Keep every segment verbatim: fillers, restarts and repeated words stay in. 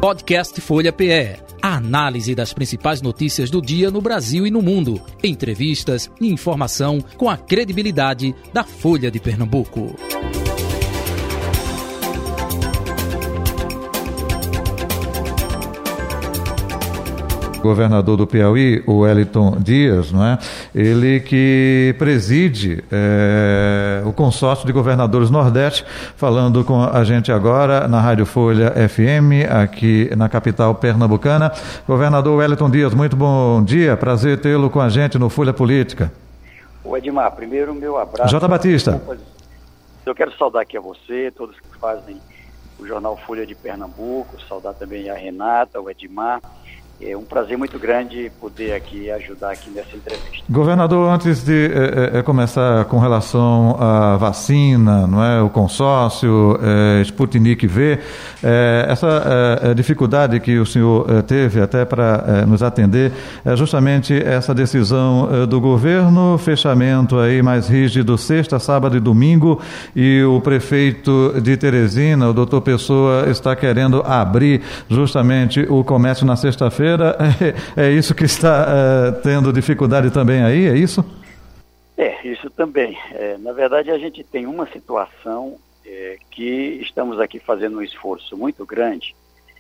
Podcast Folha P E. A análise das principais notícias do dia no Brasil e no mundo. Entrevistas e informação com a credibilidade da Folha de Pernambuco. Governador do Piauí, o Wellington Dias, não é? Ele que preside é, o consórcio de governadores Nordeste, falando com a gente agora na Rádio Folha F M, aqui na capital pernambucana. Governador Wellington Dias, muito bom dia, prazer tê-lo com a gente no Folha Política. O Edmar, primeiro meu abraço. J. Batista. Eu quero saudar aqui a você, todos que fazem o jornal Folha de Pernambuco, saudar também a Renata, o Edmar. É um prazer muito grande poder aqui ajudar aqui nessa entrevista. Governador, antes de é, é, começar com relação à vacina, não é, o consórcio é, Sputnik V, é, essa é, dificuldade que o senhor é, teve até para é, nos atender é justamente essa decisão é, do governo, fechamento aí mais rígido sexta, sábado e domingo, e o prefeito de Teresina, o doutor Pessoa, está querendo abrir justamente o comércio na sexta-feira. É, é isso que está é, tendo dificuldade também aí, é isso? É, isso também. É, na verdade, a gente tem uma situação é, que estamos aqui fazendo um esforço muito grande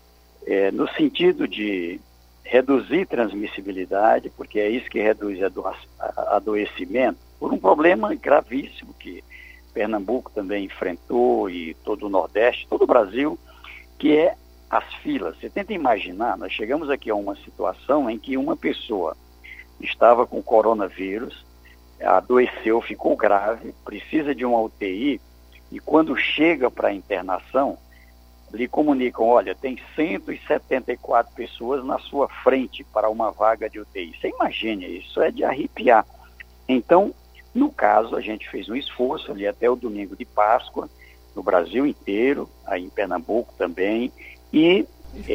é, no sentido de reduzir transmissibilidade, porque é isso que reduz a ado- a adoecimento, por um problema gravíssimo que Pernambuco também enfrentou e todo o Nordeste, todo o Brasil, que é as filas. Você tenta imaginar, nós chegamos aqui a uma situação em que uma pessoa estava com coronavírus, adoeceu, ficou grave, precisa de uma U T I, e quando chega para a internação, lhe comunicam, olha, tem cento e setenta e quatro pessoas na sua frente para uma vaga de U T I. Você imagina, isso é de arrepiar. Então, no caso, a gente fez um esforço ali até o domingo de Páscoa, no Brasil inteiro, aí em Pernambuco também, e,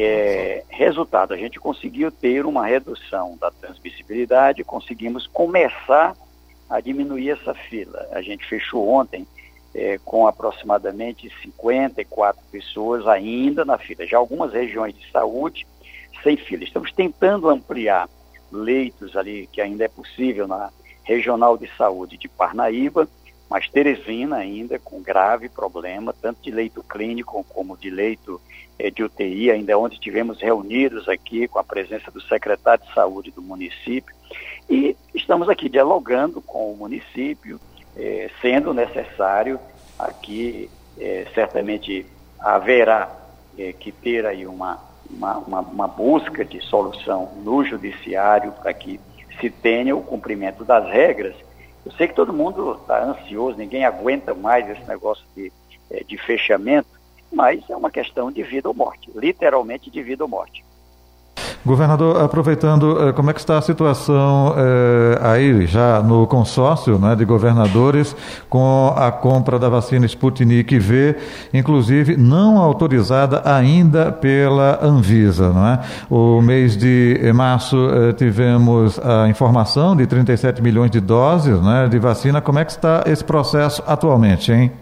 é, resultado, a gente conseguiu ter uma redução da transmissibilidade, conseguimos começar a diminuir essa fila. A gente fechou ontem é, com aproximadamente cinquenta e quatro pessoas ainda na fila. Já algumas regiões de saúde sem fila. Estamos tentando ampliar leitos ali, que ainda é possível na Regional de Saúde de Parnaíba, mas Teresina ainda com grave problema, tanto de leito clínico como de leito eh, de U T I, ainda ontem estivemos reunidos aqui com a presença do secretário de saúde do município e estamos aqui dialogando com o município, eh, sendo necessário aqui, eh, certamente haverá eh, que ter aí uma, uma, uma, uma busca de solução no judiciário para que se tenha o cumprimento das regras. Eu sei que todo mundo está ansioso, ninguém aguenta mais esse negócio de, de fechamento, mas é uma questão de vida ou morte, literalmente de vida ou morte. Governador, aproveitando, como é que está a situação eh, aí já no consórcio, né, de governadores com a compra da vacina Sputnik V, inclusive não autorizada ainda pela Anvisa, não é? O mês de março eh, tivemos a informação de trinta e sete milhões de doses, né, de vacina. Como é que está esse processo atualmente, hein?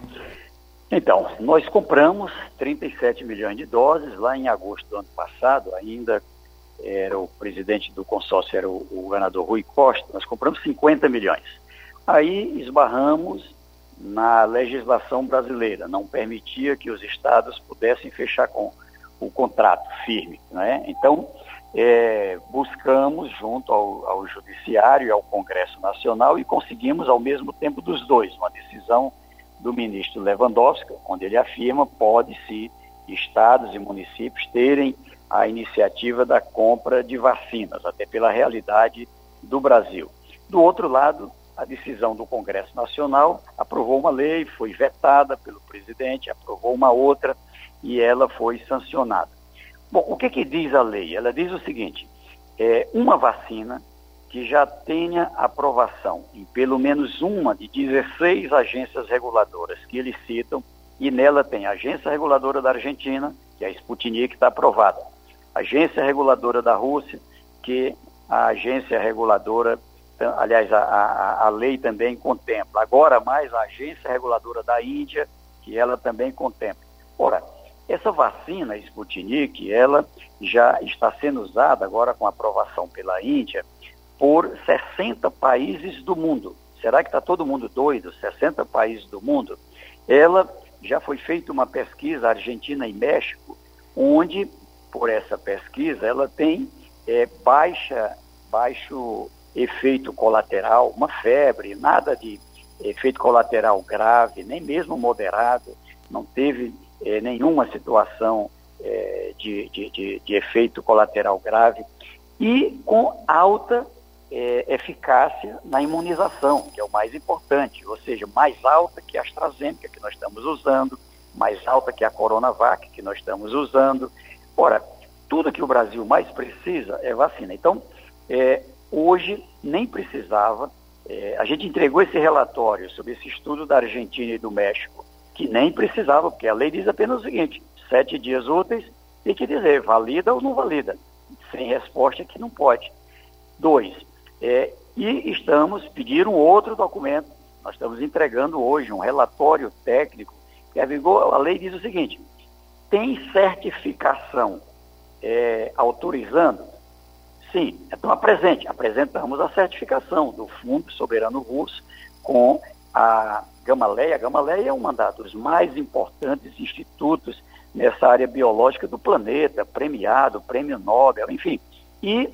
Então, nós compramos trinta e sete milhões de doses lá em agosto do ano passado, ainda era o presidente do consórcio, era o, o governador Rui Costa, nós compramos cinquenta milhões. Aí esbarramos na legislação brasileira, não permitia que os estados pudessem fechar com o contrato firme, né? Então, é, buscamos junto ao, ao Judiciário e ao Congresso Nacional e conseguimos ao mesmo tempo dos dois, uma decisão do ministro Lewandowski, onde ele afirma pode-se estados e municípios terem a iniciativa da compra de vacinas, até pela realidade do Brasil. Do outro lado, a decisão do Congresso Nacional aprovou uma lei, foi vetada pelo presidente, aprovou uma outra e ela foi sancionada. Bom, o que que diz a lei? Ela diz o seguinte, é, uma vacina que já tenha aprovação em pelo menos uma de dezesseis agências reguladoras que eles citam, e nela tem a Agência Reguladora da Argentina, que é a Sputnik, está aprovada. Agência Reguladora da Rússia, que a agência reguladora, aliás, a, a, a lei também contempla. Agora mais a Agência Reguladora da Índia, que ela também contempla. Ora, essa vacina Sputnik, ela já está sendo usada agora com aprovação pela Índia por sessenta países do mundo. Será que está todo mundo doido? sessenta países do mundo? Ela já foi feita uma pesquisa, Argentina e México, onde, por essa pesquisa, ela tem é, baixa, baixo efeito colateral, uma febre, nada de efeito colateral grave, nem mesmo moderado, não teve é, nenhuma situação é, de, de, de, de efeito colateral grave, e com alta é, eficácia na imunização, que é o mais importante, ou seja, mais alta que a AstraZeneca que nós estamos usando, mais alta que a Coronavac que nós estamos usando. Ora, tudo que o Brasil mais precisa é vacina. Então, é, hoje nem precisava, é, a gente entregou esse relatório sobre esse estudo da Argentina e do México, que nem precisava, porque a lei diz apenas o seguinte: sete dias úteis, tem que dizer valida ou não valida. Sem resposta que não pode. Dois, é, e estamos pedindo outro documento, nós estamos entregando hoje um relatório técnico, que a, vigor, a lei diz o seguinte: tem certificação é, autorizando? Sim, então apresente. Apresentamos a certificação do Fundo Soberano Russo com a Gamaleya. A Gamaleya é um dos mais importantes institutos nessa área biológica do planeta, premiado, prêmio Nobel, enfim. E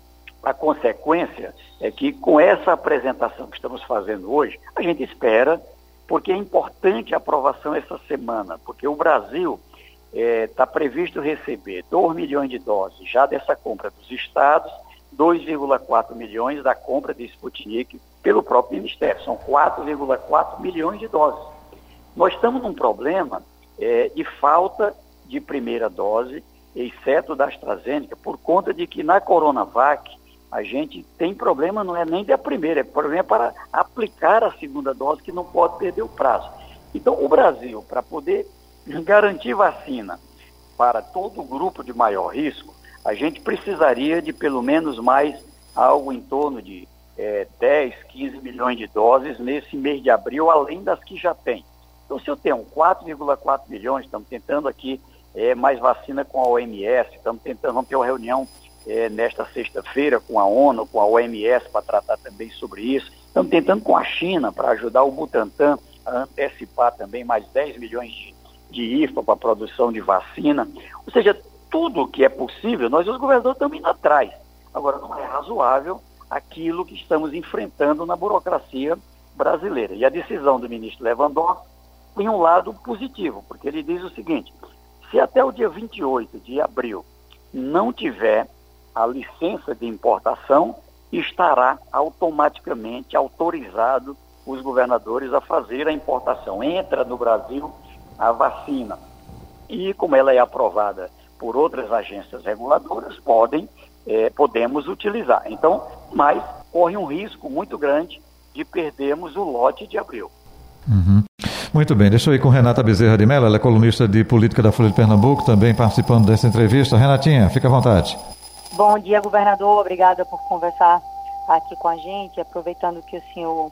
a consequência é que com essa apresentação que estamos fazendo hoje, a gente espera, porque é importante a aprovação essa semana, porque o Brasil está é, previsto receber dois milhões de doses já dessa compra dos estados, dois vírgula quatro milhões da compra de Sputnik pelo próprio Ministério, são quatro vírgula quatro milhões de doses. Nós estamos num problema é, de falta de primeira dose, exceto da AstraZeneca, por conta de que na Coronavac a gente tem problema, não é nem da primeira, é problema para aplicar a segunda dose, que não pode perder o prazo. Então, o Brasil, para poder garantir vacina para todo o grupo de maior risco, a gente precisaria de pelo menos mais algo em torno de é, dez, quinze milhões de doses nesse mês de abril, além das que já tem. Então, se eu tenho quatro vírgula quatro milhões, estamos tentando aqui é, mais vacina com a O M S, estamos tentando, vamos ter uma reunião é, nesta sexta-feira com a ONU, com a O M S, para tratar também sobre isso. Estamos tentando com a China para ajudar o Butantan a antecipar também mais dez milhões de, de I F A para a produção de vacina. Ou seja, tudo que é possível, nós os governadores estamos indo atrás. Agora, não é razoável aquilo que estamos enfrentando na burocracia brasileira. E a decisão do ministro Lewandowski tem um lado positivo, porque ele diz o seguinte: se até o dia vinte e oito de abril não tiver a licença de importação, estará automaticamente autorizado os governadores a fazer a importação. Entra no Brasil a vacina e, como ela é aprovada por outras agências reguladoras, podem, eh, podemos utilizar. Então, mas corre um risco muito grande de perdermos o lote de abril. Uhum. Muito bem, deixa eu ir com Renata Bezerra de Mello, ela é colunista de política da Folha de Pernambuco, também participando dessa entrevista. Renatinha, fica à vontade. Bom dia, governador, obrigada por conversar aqui com a gente, aproveitando que o senhor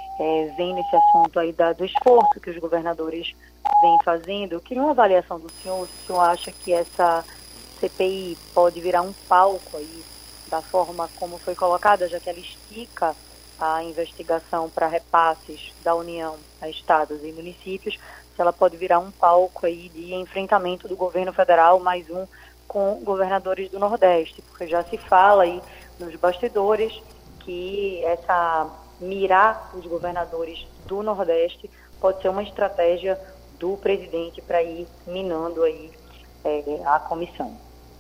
é, vem nesse assunto aí da, do esforço que os governadores vêm fazendo. Eu queria uma avaliação do senhor, se o senhor acha que essa C P I pode virar um palco aí, da forma como foi colocada, já que ela estica a investigação para repasses da União a estados e municípios, se ela pode virar um palco aí de enfrentamento do governo federal, mais um com governadores do Nordeste, porque já se fala aí nos bastidores que essa mirar os governadores do Nordeste pode ser uma estratégia do presidente para ir minando aí é, a comissão.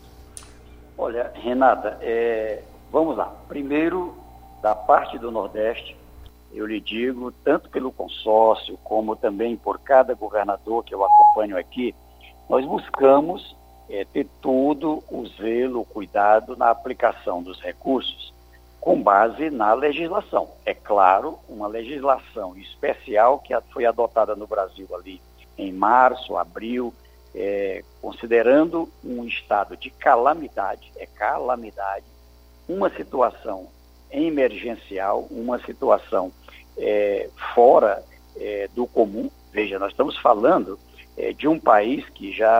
Olha, Renata, é, vamos lá. Primeiro, da parte do Nordeste, eu lhe digo, tanto pelo consórcio como também por cada governador que eu acompanho aqui, nós buscamos é, ter todo o zelo, o cuidado na aplicação dos recursos com base na legislação. É claro, uma legislação especial que foi adotada no Brasil ali em março, abril, é, considerando um estado de calamidade, é calamidade, uma situação emergencial, uma situação é, fora é, do comum. Veja, nós estamos falando é, de um país que já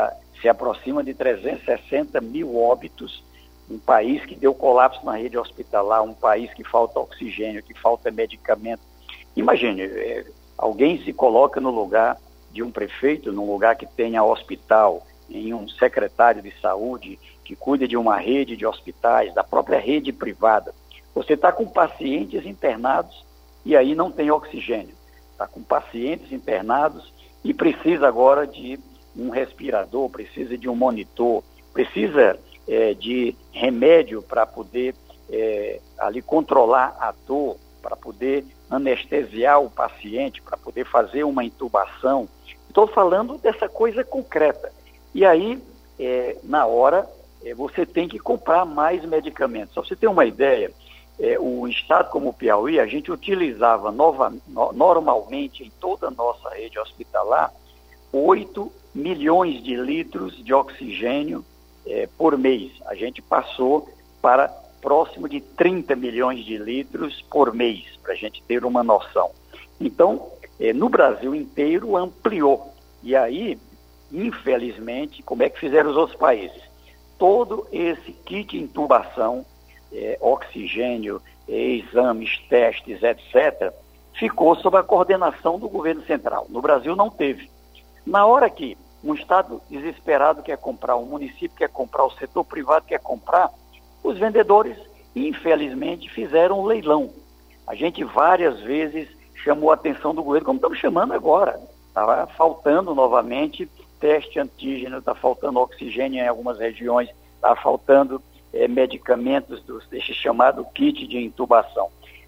se aproxima de trezentos e sessenta mil óbitos, um país que deu colapso na rede hospitalar, um país que falta oxigênio, que falta medicamento. Imagine, é, alguém se coloca no lugar de um prefeito, num lugar que tenha hospital, em um secretário de saúde, que cuida de uma rede de hospitais, da própria rede privada. Você está com pacientes internados e aí não tem oxigênio. Está com pacientes internados e precisa agora de um respirador, precisa de um monitor, precisa é, de remédio para poder é, ali controlar a dor, para poder anestesiar o paciente, para poder fazer uma intubação. Estou falando dessa coisa concreta. E aí, é, na hora, é, você tem que comprar mais medicamentos. Só para você ter uma ideia, é, o estado como o Piauí, a gente utilizava nova, no, normalmente em toda a nossa rede hospitalar oito milhões de litros de oxigênio é, por mês. A gente passou para próximo de trinta milhões de litros por mês, para a gente ter uma noção. Então, é, no Brasil inteiro ampliou. E aí, infelizmente, como é que fizeram os outros países? Todo esse kit de intubação, é, oxigênio, é, exames, testes, etcétera, ficou sob a coordenação do governo central. No Brasil não teve. Na hora que um estado desesperado quer comprar, um município quer comprar, o setor privado quer comprar, os vendedores, infelizmente, fizeram um leilão. A gente várias vezes chamou a atenção do governo, como estamos chamando agora. Estava faltando novamente teste antígeno, está faltando oxigênio em algumas regiões, está faltando é, medicamentos, do, desse chamado kit de intubação.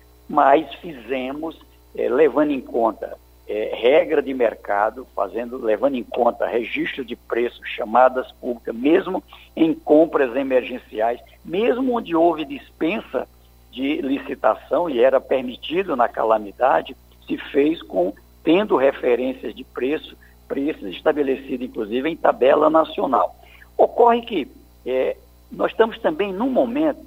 Mas fizemos, é, levando em conta é, regra de mercado, fazendo, levando em conta registro de preços, chamadas públicas, mesmo em compras emergenciais, mesmo onde houve dispensa de licitação e era permitido na calamidade, se fez com tendo referências de preço, preços estabelecidos, inclusive, em tabela nacional. Ocorre que é, nós estamos também num momento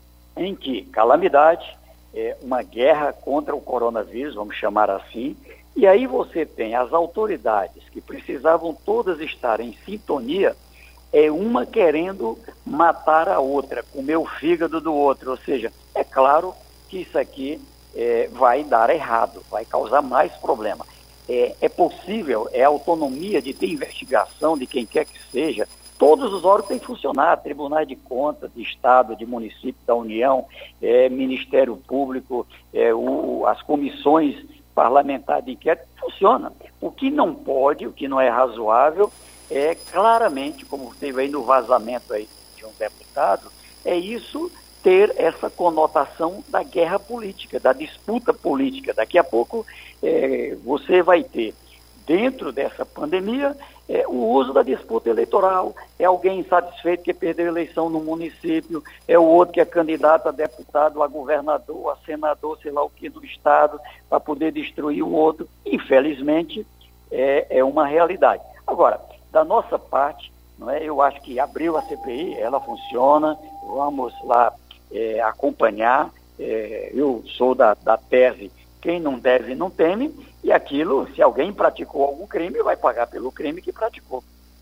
em que calamidade, é, uma guerra contra o coronavírus, vamos chamar assim, e aí você tem as autoridades que precisavam todas estar em sintonia, é uma querendo matar a outra, comer o fígado do outro, ou seja, é claro que isso aqui é, vai dar errado, vai causar mais problema. É, é possível, é autonomia de ter investigação de quem quer que seja, todos os órgãos têm que funcionar, tribunais de contas, de Estado, de município, da União, é, Ministério Público, é, o, as comissões parlamentares de inquérito, funciona. O que não pode, o que não é razoável, é claramente, como teve aí no vazamento aí de um deputado, é isso ter essa conotação da guerra política, da disputa política. Daqui a pouco é, você vai ter, dentro dessa pandemia, é, o uso da disputa eleitoral, é alguém insatisfeito que perdeu a eleição no município, é o outro que é candidato a deputado, a governador, a senador, sei lá o que, do estado, para poder destruir o outro. Infelizmente, é, é uma realidade. Agora, da nossa parte, não é, eu acho que abriu a C P I, ela funciona, vamos lá é, acompanhar, é, eu sou da, da tese, quem não deve não teme, e aquilo, se alguém praticou algum crime, vai pagar pelo crime que praticou.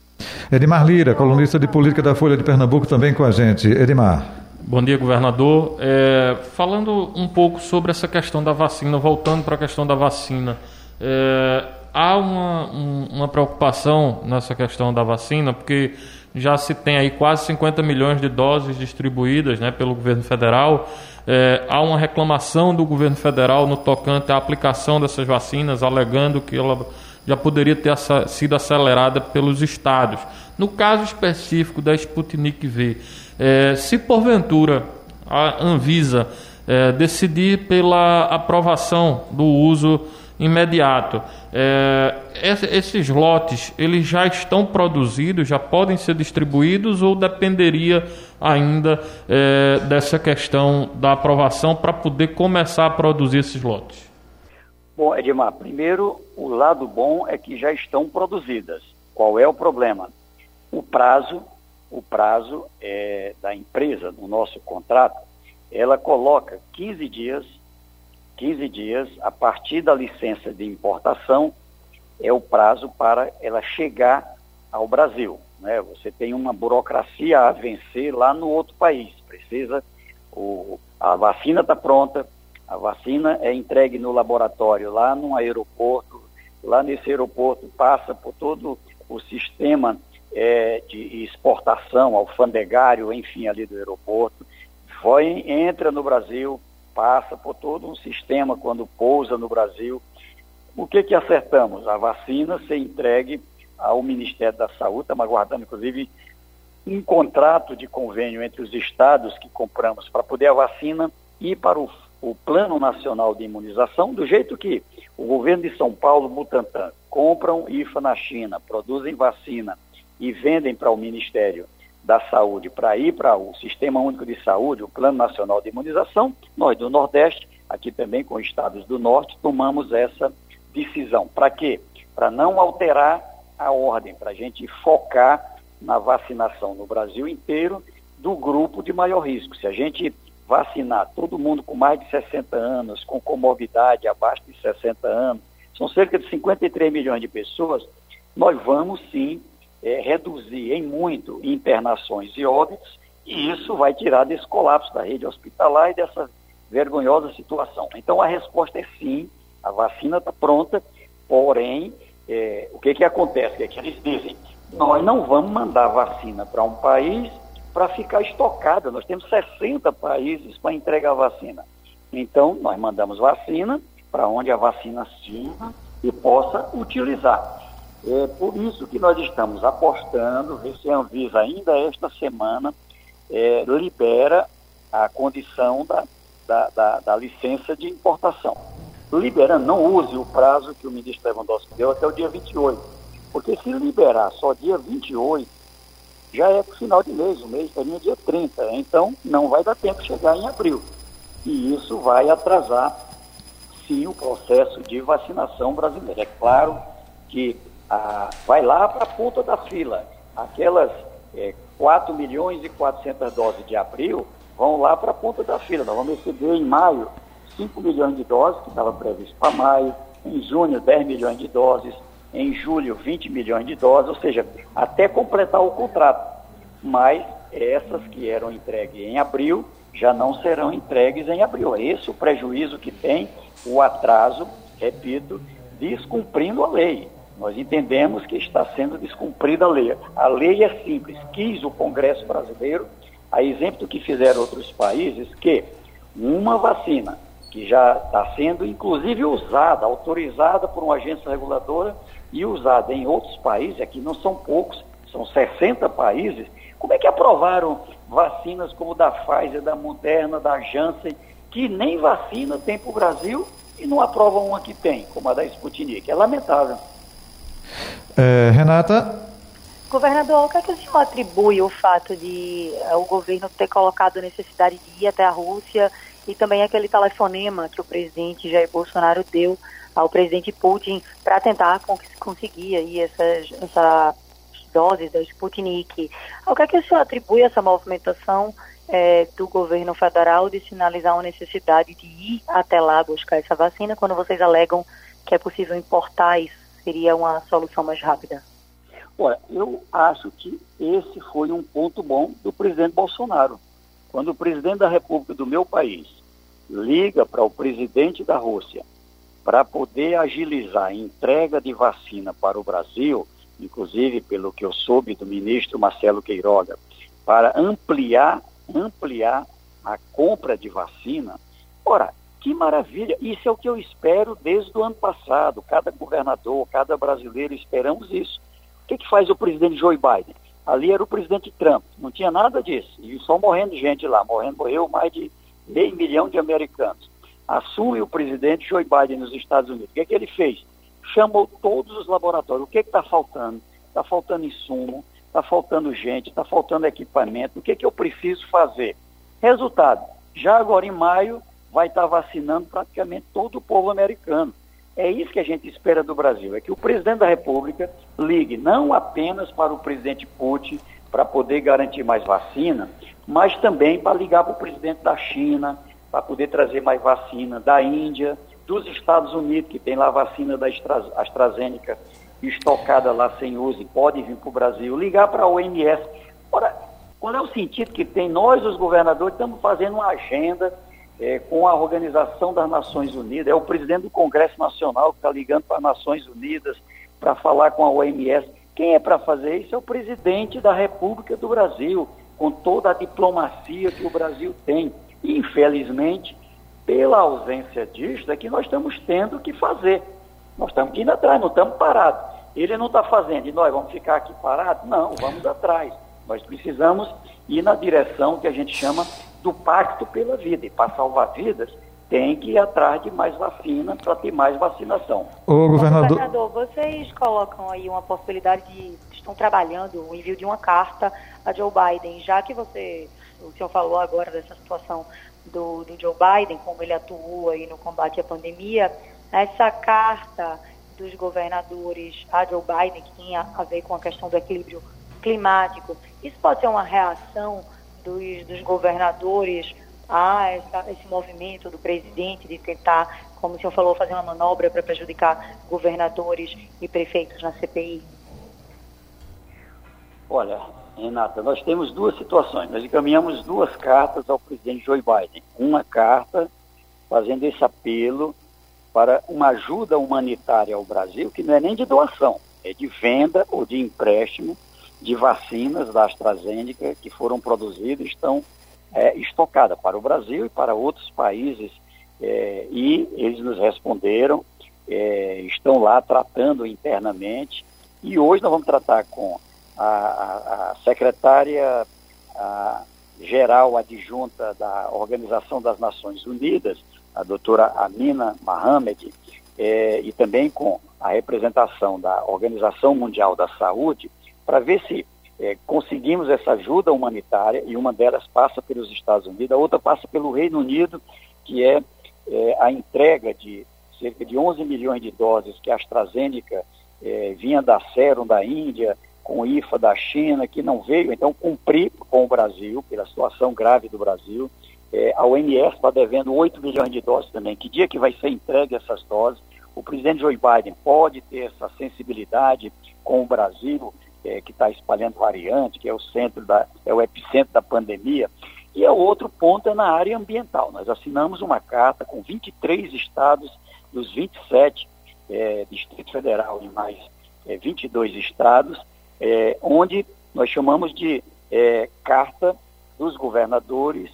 Edmar Lira, colunista de política da Folha de Pernambuco, também com a gente. Edmar. Bom dia, governador. É, falando um pouco sobre essa questão da vacina, voltando para a questão da vacina, é, há uma, um, uma preocupação nessa questão da vacina, porque já se tem aí quase cinquenta milhões de doses distribuídas, né, pelo governo federal. É, há uma reclamação do governo federal no tocante à aplicação dessas vacinas, alegando que ela já poderia ter sido acelerada pelos estados. No caso específico da Sputnik V, é, se porventura a Anvisa é, decidir pela aprovação do uso imediato, é, esses lotes, eles já estão produzidos, já podem ser distribuídos, ou dependeria ainda é, dessa questão da aprovação para poder começar a produzir esses lotes? Bom, Edmar, primeiro, o lado bom é que já estão produzidas. Qual é o problema? O prazo, o prazo é, da empresa, no nosso contrato, ela coloca quinze dias, quinze dias, a partir da licença de importação, é o prazo para ela chegar ao Brasil. né? Você tem uma burocracia a vencer lá no outro país. Precisa, o, a vacina está pronta, a vacina é entregue no laboratório lá no aeroporto, lá nesse aeroporto passa por todo o sistema é, de exportação, alfandegário, enfim, ali do aeroporto, foi, entra no Brasil, passa por todo um sistema quando pousa no Brasil. O que que acertamos? A vacina ser entregue ao Ministério da Saúde, estamos aguardando, inclusive, um contrato de convênio entre os estados que compramos para poder a vacina ir para o, o Plano Nacional de Imunização, do jeito que o governo de São Paulo, Butantan, compram I F A na China, produzem vacina e vendem para o Ministério da Saúde para ir para o Sistema Único de Saúde, o Plano Nacional de Imunização. Nós do Nordeste, aqui também com estados do Norte, tomamos essa decisão. Para quê? Para não alterar a ordem, para a gente focar na vacinação no Brasil inteiro do grupo de maior risco. Se a gente vacinar todo mundo com mais de sessenta anos, com comorbidade abaixo de sessenta anos, são cerca de cinquenta e três milhões de pessoas, nós vamos sim é, reduzir em muito internações e óbitos, e isso vai tirar desse colapso da rede hospitalar e dessa vergonhosa situação. Então a resposta é sim, a vacina está pronta, porém, é, o que que acontece? O que, é que eles dizem? Nós não vamos mandar vacina para um país para ficar estocada. Nós temos sessenta países para entregar vacina. Então, nós mandamos vacina para onde a vacina sirva e possa utilizar. É por isso que nós estamos apostando, ver se a Anvisa ainda esta semana é, libera a condição da, da, da, da licença de importação. Liberando, não use o prazo que o ministro Lewandowski deu até o dia vinte e oito, porque se liberar só dia vinte e oito, já é para o final de mês, o mês termina dia trinta, então não vai dar tempo de chegar em abril. E isso vai atrasar, sim, o processo de vacinação brasileira. É claro que ah, vai lá para a ponta da fila. Aquelas é, quatro milhões e quatrocentas doses de abril vão lá para a ponta da fila. Nós vamos receber em maio cinco milhões de doses, que estava previsto para maio, em junho dez milhões de doses, em julho vinte milhões de doses, ou seja, até completar o contrato. Mas essas que eram entregues em abril já não serão entregues em abril. É esse o prejuízo que tem, o atraso, repito, descumprindo a lei. Nós entendemos que está sendo descumprida a lei. A lei é simples, quis o Congresso brasileiro, a exemplo do que fizeram outros países, que uma vacina que já está sendo, inclusive, usada, autorizada por uma agência reguladora e usada em outros países, aqui não são poucos, são sessenta países. Como é que aprovaram vacinas como da Pfizer, da Moderna, da Janssen, que nem vacina tem para o Brasil e não aprovam uma que tem, como a da Sputnik? É lamentável. É, Renata? Governador, o que é que o senhor atribui o fato de uh, o governo ter colocado a necessidade de ir até a Rússia e também aquele telefonema que o presidente Jair Bolsonaro deu ao presidente Putin para tentar conseguir aí essas, essa doses da Sputnik? Ao que é que o senhor atribui essa movimentação é, do governo federal de sinalizar uma necessidade de ir até lá buscar essa vacina, quando vocês alegam que é possível importar isso? Seria uma solução mais rápida? Olha, eu acho que esse foi um ponto bom do presidente Bolsonaro. Quando o presidente da República do meu país liga para o presidente da Rússia para poder agilizar a entrega de vacina para o Brasil, inclusive pelo que eu soube do ministro Marcelo Queiroga, para ampliar, ampliar a compra de vacina, ora, que maravilha! Isso é o que eu espero desde o ano passado. Cada governador, cada brasileiro, esperamos isso. O que, que faz o presidente Joe Biden? Ali era o presidente Trump, não tinha nada disso, e só morrendo gente lá, morrendo, morreu mais de meio milhão de americanos. Assume o presidente Joe Biden nos Estados Unidos. O que, que ele fez? Chamou todos os laboratórios. O que está faltando? Está faltando insumo, está faltando gente, está faltando equipamento. O que, que eu preciso fazer? Resultado, já agora em maio vai estar vacinando praticamente todo o povo americano. É isso que a gente espera do Brasil, é que o presidente da República ligue não apenas para o presidente Putin para poder garantir mais vacina, mas também para ligar para o presidente da China, para poder trazer mais vacina da Índia, dos Estados Unidos, que tem lá a vacina da AstraZeneca estocada lá sem uso e pode vir para o Brasil, ligar para a O M S. Ora, qual é o sentido que tem? Nós, os governadores, estamos fazendo uma agenda é, com a Organização das Nações Unidas, é o presidente do Congresso Nacional que está ligando para as Nações Unidas para falar com a O M S. Quem é para fazer isso é o presidente da República do Brasil, com toda a diplomacia que o Brasil tem. E, infelizmente, pela ausência disso, é que nós estamos tendo que fazer. Nós estamos indo atrás, não estamos parados. Ele não está fazendo, e nós vamos ficar aqui parados? Não, vamos atrás. Nós precisamos ir na direção que a gente chama do pacto pela vida. E para salvar vidas, tem que ir atrás de mais vacina para ter mais vacinação. Ô, governador... governador, vocês colocam aí uma possibilidade de... Estão trabalhando o envio de uma carta a Joe Biden, já que você... O senhor falou agora dessa situação do, do Joe Biden, como ele atuou aí no combate à pandemia, essa carta dos governadores a Joe Biden, que tinha a ver com a questão do equilíbrio climático, isso pode ser uma reação dos, dos governadores a essa, esse movimento do presidente de tentar, como o senhor falou, fazer uma manobra para prejudicar governadores e prefeitos na C P I? Olha, Renata, nós temos duas situações. Nós encaminhamos duas cartas ao presidente Joe Biden. Uma carta fazendo esse apelo para uma ajuda humanitária ao Brasil, que não é nem de doação, é de venda ou de empréstimo de vacinas da AstraZeneca que foram produzidas e estão é, estocadas para o Brasil e para outros países. É, e eles nos responderam, é, estão lá tratando internamente, e hoje nós vamos tratar com a, a, a secretária a, geral adjunta da Organização das Nações Unidas, a doutora Amina Mohamed, é, e também com a representação da Organização Mundial da Saúde, para ver se é, conseguimos essa ajuda humanitária, e uma delas passa pelos Estados Unidos, a outra passa pelo Reino Unido, que é, é a entrega de cerca de onze milhões de doses que a AstraZeneca é, vinha da Serum da Índia, com o I F A da China, que não veio, então cumprir com o Brasil, pela situação grave do Brasil. É, a O M S está devendo oito milhões de doses também. Que dia que vai ser entregue essas doses? O presidente Joe Biden pode ter essa sensibilidade com o Brasil, é, que está espalhando variante, que é o centro da, é o epicentro da pandemia. E o outro ponto é na área ambiental. Nós assinamos uma carta com vinte e três estados dos vinte e sete, é, Distrito Federal e mais é, vinte e dois estados, é, onde nós chamamos de é, Carta dos Governadores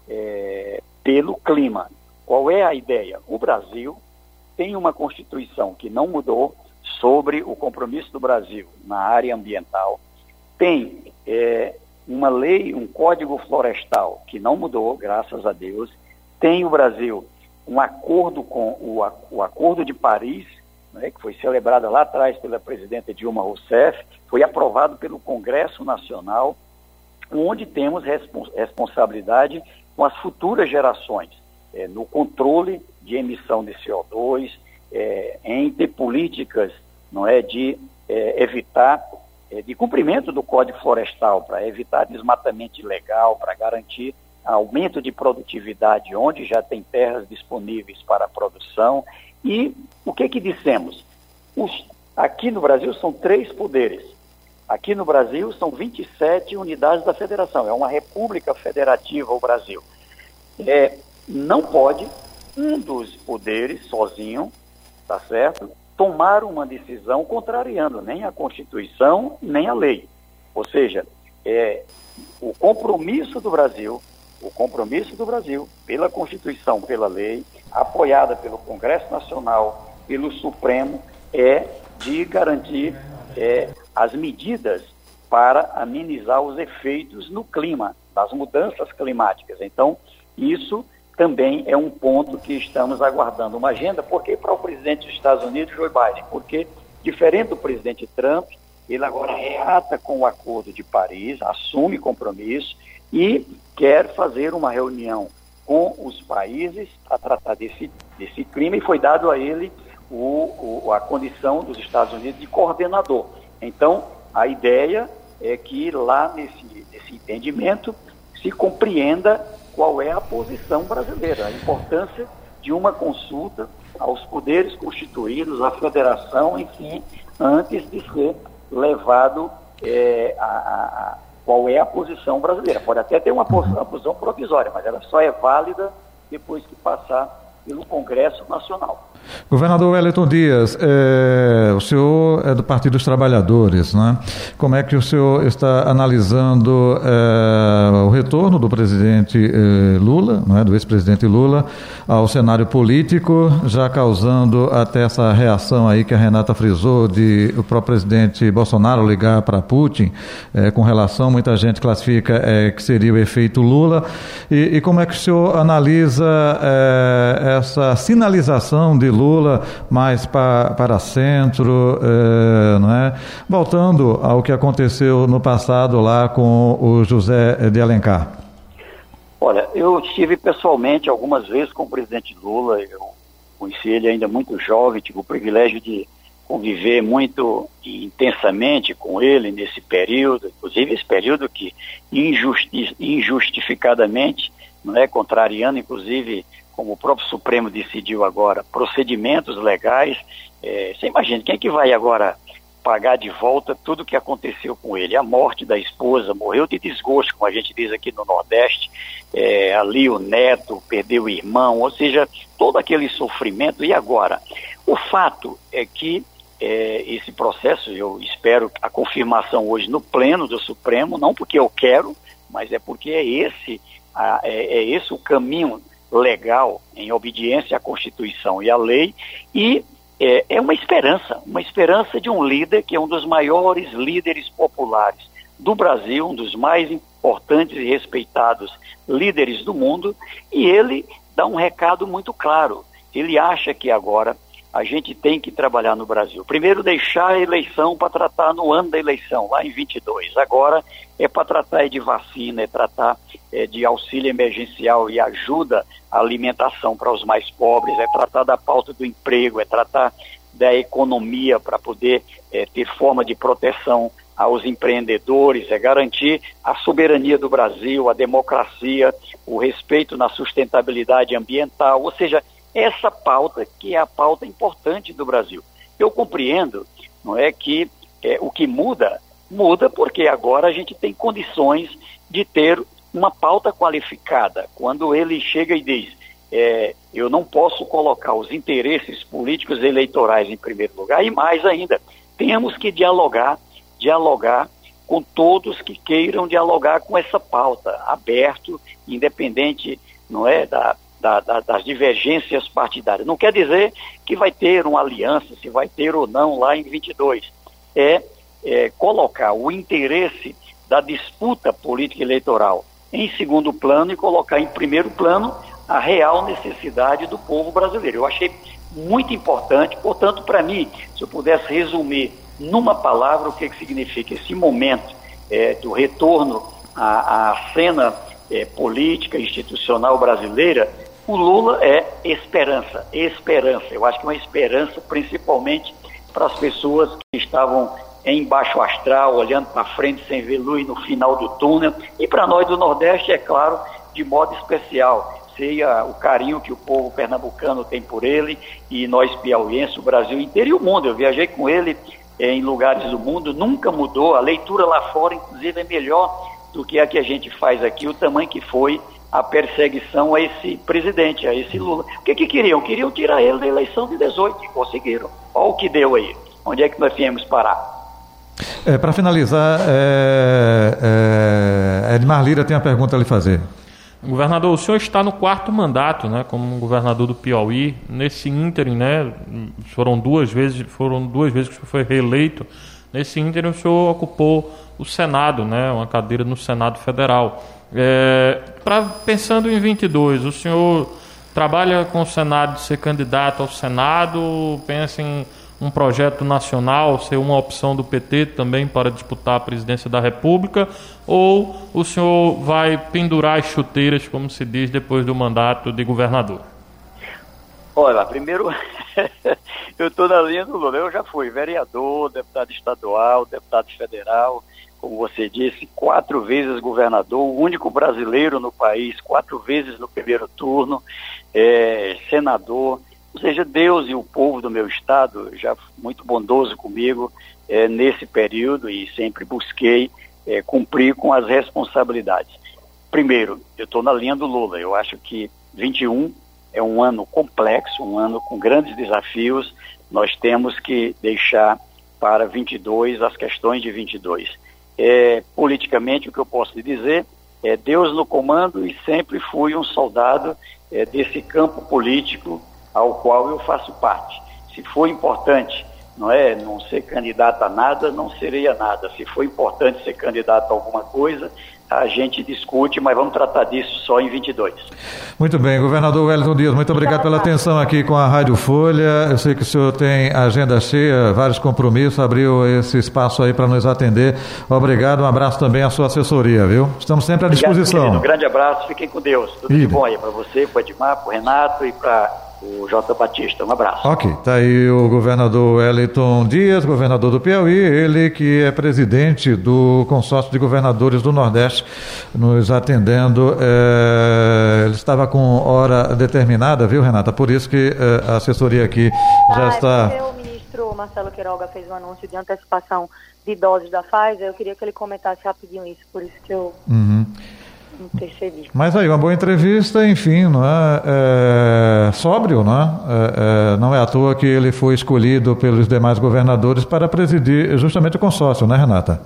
é, pelo Clima. Qual é a ideia? O Brasil tem uma Constituição que não mudou sobre o compromisso do Brasil na área ambiental, tem é, uma lei, um código florestal que não mudou, graças a Deus, tem o Brasil um acordo com o, o Acordo de Paris, né, que foi celebrado lá atrás pela presidenta Dilma Rousseff, foi aprovado pelo Congresso Nacional, onde temos respons- responsabilidade com as futuras gerações, é, no controle de emissão de C O dois, é, em ter políticas, não é, de é, evitar, é, de cumprimento do Código Florestal, para evitar desmatamento ilegal, para garantir aumento de produtividade onde já tem terras disponíveis para a produção. E o que que dissemos? Os, aqui no Brasil são três poderes. Aqui no Brasil são vinte e sete unidades da federação. É uma república federativa o Brasil. É, não pode um dos poderes sozinho, tá certo, tomar uma decisão contrariando nem a Constituição, nem a lei. Ou seja, é, o compromisso do Brasil, o compromisso do Brasil pela Constituição, pela lei, apoiada pelo Congresso Nacional, pelo Supremo, é de garantir é, as medidas para amenizar os efeitos no clima, das mudanças climáticas. Então, isso também é um ponto que estamos aguardando uma agenda. Porque para o presidente dos Estados Unidos, Joe Biden? Porque, diferente do presidente Trump, ele agora reata com o Acordo de Paris, assume compromisso e quer fazer uma reunião com os países para tratar desse, desse clima, e foi dado a ele o, o, a condição dos Estados Unidos de coordenador. Então, a ideia é que lá nesse, nesse entendimento se compreenda qual é a posição brasileira, a importância de uma consulta aos poderes constituídos, à federação, enfim, antes de ser levado é, a, a, a qual é a posição brasileira. Pode até ter uma posição, uma posição provisória, mas ela só é válida depois que passar pelo Congresso Nacional. Governador Wellington Dias, é, o senhor é do Partido dos Trabalhadores, né? Como é que o senhor está analisando é, o retorno do presidente é, Lula, né, do ex-presidente Lula, ao cenário político, já causando até essa reação aí que a Renata frisou de o próprio presidente Bolsonaro ligar para Putin, é, com relação, muita gente classifica é, que seria o efeito Lula, e, e como é que o senhor analisa é, essa sinalização de Lula mais para, para centro, eh, não é? Voltando ao que aconteceu no passado lá com o José de Alencar. Olha, eu estive pessoalmente algumas vezes com o presidente Lula, eu conheci ele ainda muito jovem, tive o privilégio de conviver muito intensamente com ele nesse período, inclusive esse período que injusti- injustificadamente, não é, contrariando inclusive, como o próprio Supremo decidiu agora, procedimentos legais. É, você imagina, quem é que vai agora pagar de volta tudo o que aconteceu com ele? A morte da esposa, morreu de desgosto, como a gente diz aqui no Nordeste, é, ali o neto perdeu o irmão, ou seja, todo aquele sofrimento. E agora? O fato é que é, esse processo, eu espero a confirmação hoje no pleno do Supremo, não porque eu quero, mas é porque é esse, a, é, é esse o caminho legal, em obediência à Constituição e à lei, e é, é uma esperança, uma esperança de um líder que é um dos maiores líderes populares do Brasil, um dos mais importantes e respeitados líderes do mundo, e ele dá um recado muito claro. Ele acha que agora a gente tem que trabalhar no Brasil. Primeiro, deixar a eleição para tratar no ano da eleição, lá em vinte e dois. Agora é para tratar de vacina, é tratar é, de auxílio emergencial e ajuda à alimentação para os mais pobres, é tratar da pauta do emprego, é tratar da economia para poder é, ter forma de proteção aos empreendedores, é garantir a soberania do Brasil, a democracia, o respeito na sustentabilidade ambiental, ou seja, essa pauta que é a pauta importante do Brasil. Eu compreendo, não é, que é, o que muda, muda porque agora a gente tem condições de ter uma pauta qualificada. Quando ele chega e diz, é, eu não posso colocar os interesses políticos e eleitorais em primeiro lugar, e mais ainda, temos que dialogar, dialogar com todos que queiram dialogar com essa pauta, aberto, independente, não é, da Da, da, das divergências partidárias. Não quer dizer que vai ter uma aliança, se vai ter ou não lá em vinte e dois. É, é colocar o interesse da disputa política eleitoral em segundo plano e colocar em primeiro plano a real necessidade do povo brasileiro. Eu achei muito importante, portanto, para mim, se eu pudesse resumir numa palavra o que, que significa esse momento é, do retorno à, à cena é, política, institucional brasileira, o Lula é esperança, esperança. Eu acho que é uma esperança principalmente para as pessoas que estavam em baixo astral, olhando para frente sem ver luz no final do túnel. E para nós do Nordeste, é claro, de modo especial. Sei a, o carinho que o povo pernambucano tem por ele, e nós piauienses, o Brasil inteiro e o mundo. Eu viajei com ele é, em lugares do mundo, nunca mudou. A leitura lá fora, inclusive, é melhor do que a que a gente faz aqui, o tamanho que foi a perseguição a esse presidente, a esse Lula. O que que queriam? Queriam tirar ele da eleição de dezoito e conseguiram. Olha o que deu aí. Onde é que nós viemos parar? É, para finalizar, é, é, Edmar Lira tem uma pergunta a lhe fazer. Governador, o senhor está no quarto mandato, né, como governador do Piauí. Nesse ínterim, né, foram duas vezes, foram duas vezes que o senhor foi reeleito. Nesse ínterim, o senhor ocupou o Senado, né, uma cadeira no Senado Federal. É, pra, pensando em vinte e dois, o senhor trabalha com o Senado de ser candidato ao Senado, pensa em um projeto nacional, ser uma opção do P T também para disputar a presidência da República, ou o senhor vai pendurar as chuteiras, como se diz, depois do mandato de governador? Olha, primeiro, eu estou na linha do Lula. Eu já fui vereador, deputado estadual, deputado federal, como você disse, quatro vezes governador, o único brasileiro no país, quatro vezes no primeiro turno, é, senador, Ou seja, Deus e o povo do meu estado já muito bondoso comigo é, nesse período e sempre busquei é, cumprir com as responsabilidades. Primeiro, eu estou na linha do Lula. Eu acho que vinte e um é um ano complexo, um ano com grandes desafios. Nós temos que deixar para vinte e dois as questões de vinte e dois. É, politicamente, o que eu posso lhe dizer é Deus no comando e sempre fui um soldado é, desse campo político ao qual eu faço parte. Se for importante, não é, não ser candidato a nada, não serei a nada. Se for importante ser candidato a alguma coisa, a gente discute, mas vamos tratar disso só em vinte e dois. Muito bem, governador Wellington Dias, muito obrigado pela atenção aqui com a Rádio Folha. Eu sei que o senhor tem agenda cheia, vários compromissos, abriu esse espaço aí para nos atender. Obrigado, um abraço também à sua assessoria, viu? Estamos sempre à disposição. Obrigado, um grande abraço, fiquem com Deus. Tudo de bom aí para você, para o Edmar, para o Renato e para o J. Batista. Um abraço. Ok, está aí o governador Wellington Dias, governador do Piauí, ele que é presidente do consórcio de governadores do Nordeste, nos atendendo. É, ele estava com hora determinada, viu, Renata? Por isso que é, a assessoria aqui ah, já está... É o ministro Marcelo Queiroga fez um anúncio de antecipação de doses da Pfizer, eu queria que ele comentasse rapidinho isso, por isso que eu... Uhum. Intercedi. Mas aí, uma boa entrevista, enfim, não é, é sóbrio, não é? É, é? Não é à toa que ele foi escolhido pelos demais governadores para presidir justamente o consórcio, né, Renata?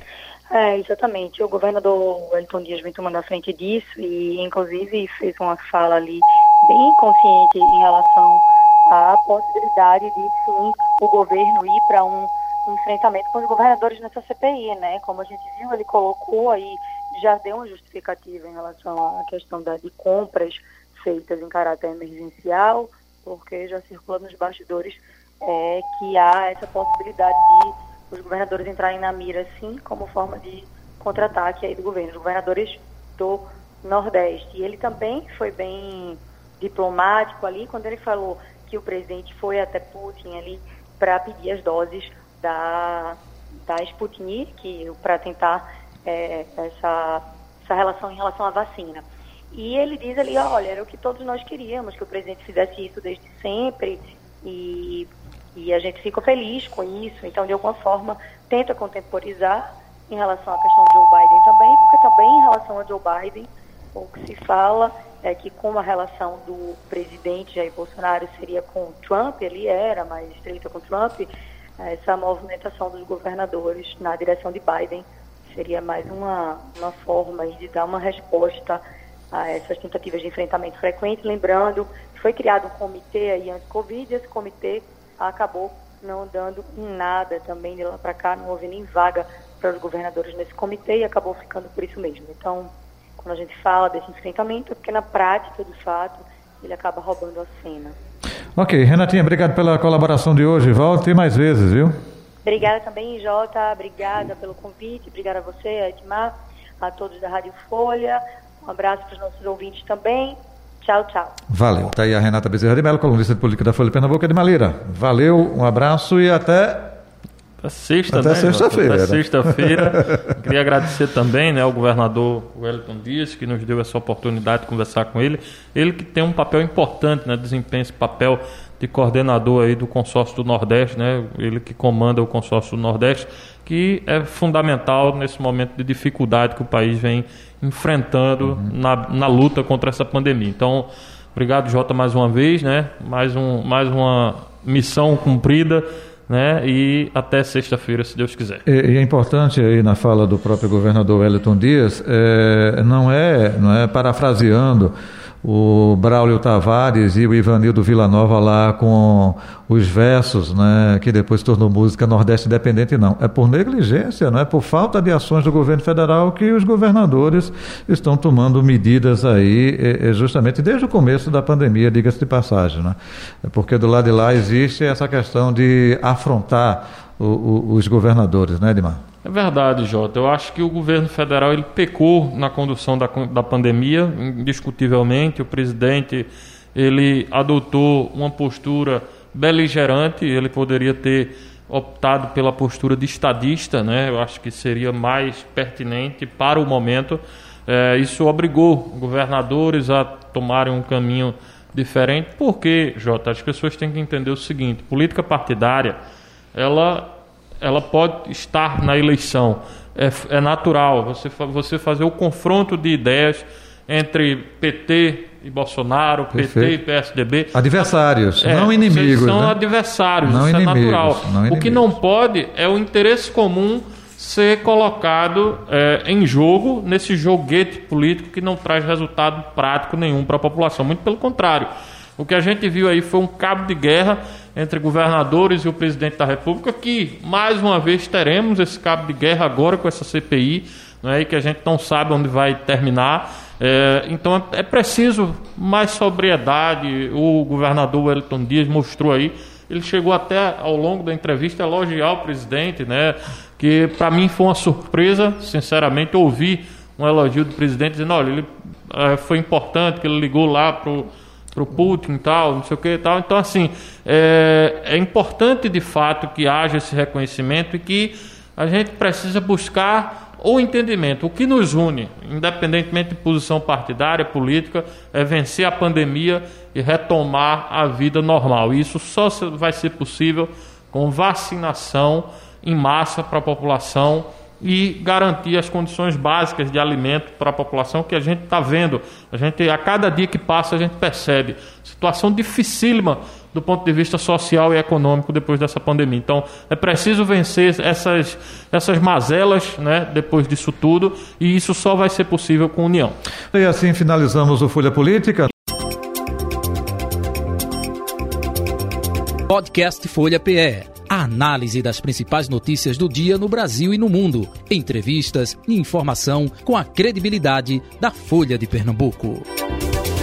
É, exatamente. O governador Wellington Dias vem tomando a frente disso e, inclusive, fez uma fala ali bem consciente em relação à possibilidade de, sim, o governo ir para um enfrentamento com os governadores nessa C P I, né? Como a gente viu, ele colocou aí, já deu uma justificativa em relação à questão da, de compras feitas em caráter emergencial, porque já circula nos bastidores é, que há essa possibilidade de os governadores entrarem na mira, sim, como forma de contra-ataque aí do governo, os governadores do Nordeste. E ele também foi bem diplomático ali, quando ele falou que o presidente foi até Putin ali para pedir as doses da, da Sputnik, para tentar é, essa, essa relação em relação à vacina. E ele diz ali, olha, era o que todos nós queríamos, que o presidente fizesse isso desde sempre, e, e a gente fica feliz com isso. Então, de alguma forma, tenta contemporizar em relação à questão de Joe Biden também, porque também em relação a Joe Biden, o que se fala é que como a relação do presidente Jair Bolsonaro seria com Trump, ele era mais estreita com Trump, essa movimentação dos governadores na direção de Biden seria mais uma, uma forma de dar uma resposta a essas tentativas de enfrentamento frequente. Lembrando que foi criado um comitê aí anti-Covid, e esse comitê acabou não dando em nada também de lá para cá, não houve nem vaga para os governadores nesse comitê e acabou ficando por isso mesmo. Então, quando a gente fala desse enfrentamento, é porque na prática, de fato, ele acaba roubando a cena. Ok, Renatinha, obrigado pela colaboração de hoje. Volte mais vezes, viu? Obrigada também, Jota. Obrigada pelo convite. Obrigada a você, Edmar, a todos da Rádio Folha. Um abraço para os nossos ouvintes também. Tchau, tchau. Valeu. Está aí a Renata Bezerra de Mello, colunista de política da Folha de Pernambuco, de Malheira. Valeu, um abraço e até... Até sexta, Até né? sexta-feira. Até né? sexta-feira. Queria agradecer também, né, ao governador Wellington Dias, que nos deu essa oportunidade de conversar com ele. Ele que tem um papel importante, né, desempenha esse papel de coordenador aí do consórcio do Nordeste, né? Ele que comanda o consórcio do Nordeste, que é fundamental nesse momento de dificuldade que o país vem enfrentando uhum. na, na luta contra essa pandemia. Então, obrigado, Jota, mais uma vez, né? Mais, um, mais uma missão cumprida, né? E até sexta-feira, se Deus quiser. E, e é importante aí na fala do próprio governador Wellington Dias, é, não é, não é parafraseando o Braulio Tavares e o Ivanildo Villanova lá com os versos, né, que depois tornou música Nordeste Independente, não. É por negligência, não é por falta de ações do governo federal que os governadores estão tomando medidas aí, justamente desde o começo da pandemia, diga-se de passagem, né? Porque do lado de lá existe essa questão de afrontar o, o, os governadores, né, Edmar? É verdade, Jota. Eu acho que o governo federal ele pecou na condução da, da pandemia, indiscutivelmente. O presidente ele adotou uma postura beligerante, ele poderia ter optado pela postura de estadista, né? Eu acho que seria mais pertinente para o momento. É, isso obrigou governadores a tomarem um caminho diferente. Por quê, Jota? As pessoas têm que entender o seguinte: política partidária, ela, ela pode estar na eleição. É, é natural você, você fazer o confronto de ideias entre P T e Bolsonaro, Perfeito. P T e P S D B. Adversários, é, não inimigos. São né? adversários, não isso inimigos, é natural. Não o que não pode é o interesse comum ser colocado é, em jogo nesse joguete político que não traz resultado prático nenhum para a população. Muito pelo contrário. O que a gente viu aí foi um cabo de guerra entre governadores e o presidente da República, que mais uma vez teremos esse cabo de guerra agora com essa C P I, né, e que a gente não sabe onde vai terminar. É, então é preciso mais sobriedade. O governador Wellington Dias mostrou aí, ele chegou até ao longo da entrevista a elogiar o presidente, né, que para mim foi uma surpresa, sinceramente, ouvir um elogio do presidente dizendo, olha, ele, é, foi importante que ele ligou lá pro para o Putin e tal, não sei o que e tal. Então, assim, é, é importante de fato que haja esse reconhecimento e que a gente precisa buscar o entendimento. O que nos une, independentemente de posição partidária, política, é vencer a pandemia e retomar a vida normal. E isso só vai ser possível com vacinação em massa para a população e garantir as condições básicas de alimento para a população, que a gente está vendo. A gente, a cada dia que passa, a gente percebe situação dificílima do ponto de vista social e econômico depois dessa pandemia. Então, é preciso vencer essas, essas mazelas, né, depois disso tudo, e isso só vai ser possível com união. E assim finalizamos o Folha Política. Podcast Folha P E. A análise das principais notícias do dia no Brasil e no mundo. Entrevistas e informação com a credibilidade da Folha de Pernambuco.